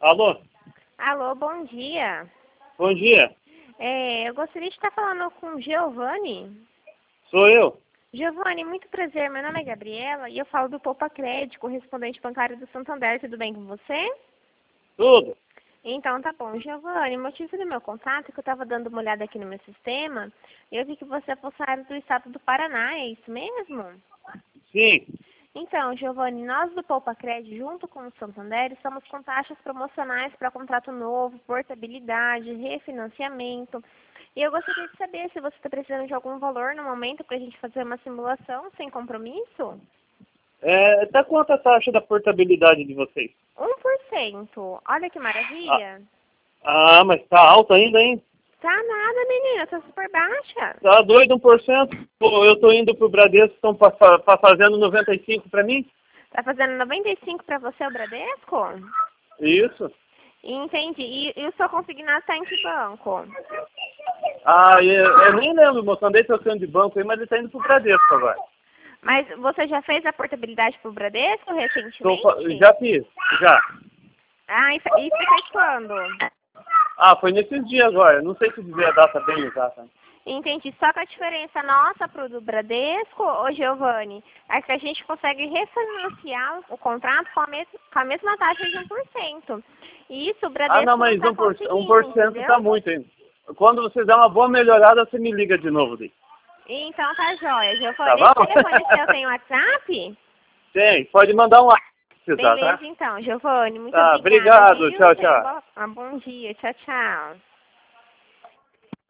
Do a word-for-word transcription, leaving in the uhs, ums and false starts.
Alô? Alô, bom dia. Bom dia. É, eu gostaria de estar falando com o Giovanni. Sou eu. Giovanni, muito prazer. Meu nome é Gabriela e eu falo do Poupa Crédito, correspondente bancário do Santander. Tudo bem com você? Tudo. Então tá bom. Giovanni, o motivo do meu contato é que eu estava dando uma olhada aqui no meu sistema e eu vi que você é funcionário do estado do Paraná, é isso mesmo? Sim. Então, Giovanni, nós do Poupa Crédito, junto com o Santander, estamos com taxas promocionais para contrato novo, portabilidade, refinanciamento. E eu gostaria de saber se você está precisando de algum valor no momento para a gente fazer uma simulação sem compromisso? É, tá quanto a taxa da portabilidade de vocês? um por cento. Olha que Ah, maravilha. ah, mas tá alto ainda, hein? Tá nada, menina, tá super baixa. Tá doido um por cento? Pô, eu tô indo pro Bradesco, estão fazendo noventa e cinco pra mim? Tá fazendo noventa e cinco para você o Bradesco? Isso. Entendi. E, e o seu consignado está em que banco? Ah, eu, eu nem lembro, moço, andei trocando de banco aí, mas ele tá indo pro Bradesco agora. Mas você já fez a portabilidade pro Bradesco Tô, recentemente? fa- já fiz, já. Ah, isso, isso fez quando? Ah, foi nesses dias agora, não sei se dizer a data bem exata. Entendi. Só que a diferença nossa pro do Bradesco, ô Giovanni, é que a gente consegue refinanciar o contrato com a, mes com a mesma taxa de um por cento. E isso o Bradesco Ah, não, mas não um por, está um por conseguindo, cento tá entendeu? muito, hein? Quando você der uma boa melhorada, você me liga de novo, Di. Então tá jóia. Tá Giovanni, esse bom? telefone seu tem WhatsApp? Tem, pode mandar um WhatsApp se precisar, tá? Beleza, então, Giovanni. Muito Tá, obrigada, obrigado, viu? tchau, Tenha tchau. bo- um bom dia. Tchau, tchau.